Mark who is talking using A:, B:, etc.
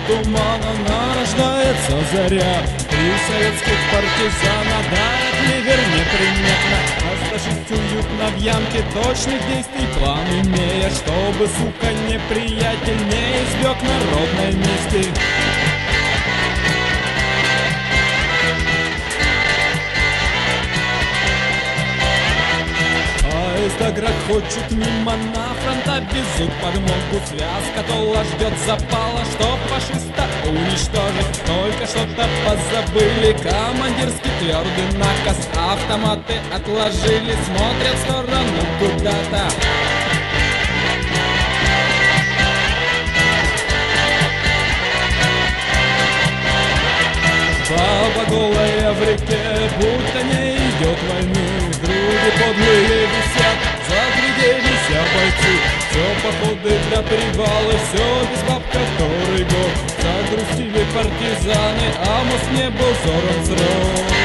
A: тумана нарождается заря. Три советских партизана дают ливер неприметно. Оставшись уютно в ямке точных действий план имея, чтобы, сука, неприятель не избег народной мести. Поезда грохочут мимо, на фронта везут подмогу. Связка тола ждет запала, чтоб фашиста уничтожить. Только что-то позабыли, командирский твердый наказ. Автоматы отложили, смотрят в сторону куда-то. Баба голая в реке, будто не идет войны. Груди подлые висят, загляделись бойцы. Все походы для привала, все без баб который год. Загрустили партизаны, а мост не был взорван срок.